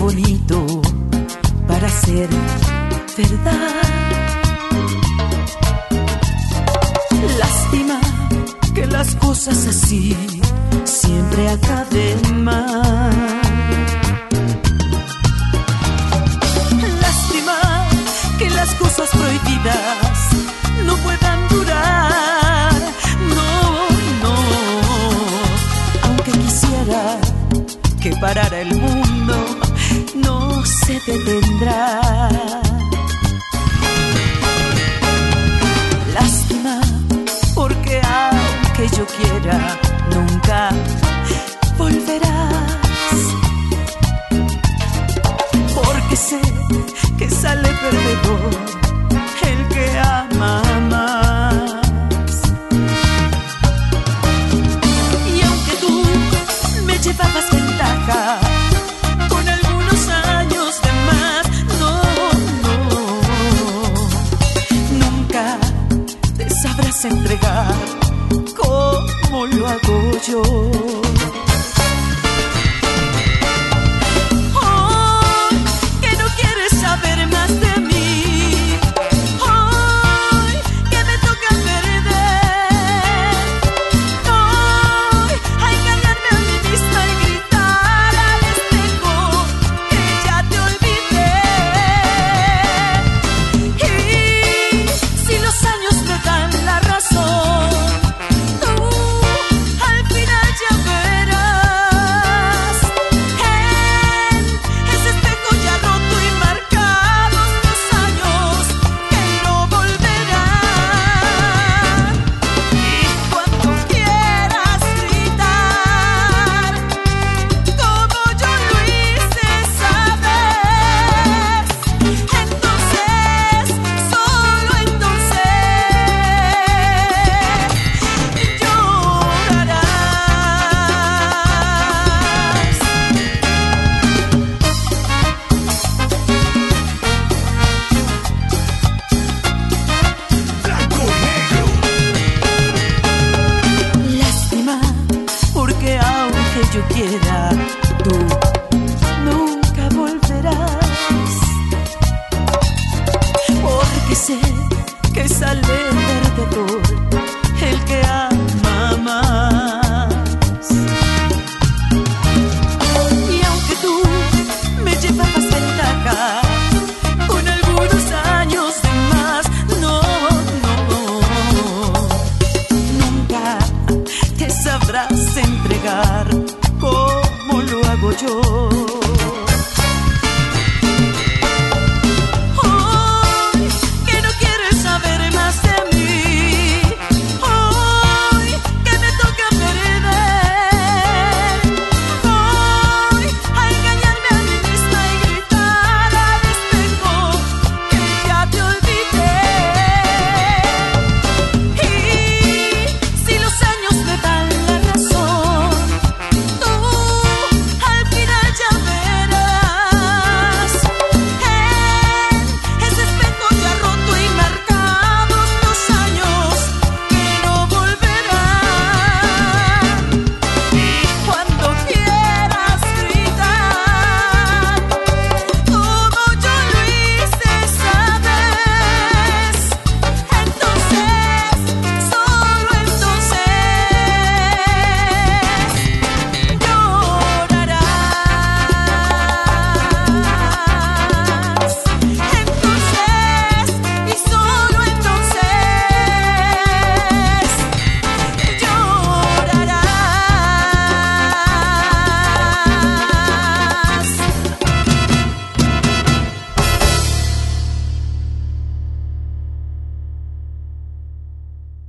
bonito para ser verdad. Lástima que las cosas así siempre acaben mal. Lástima que las cosas prohibidas no puedan durar. No, aunque quisiera que parara el mundo, no se detendrá. Lástima, porque aunque yo quiera, nunca volverás. Porque sé que sale perdedor el que ama más. Y aunque tú me llevabas ventaja con algunos años de más, nunca te sabrás entregar como lo hago yo.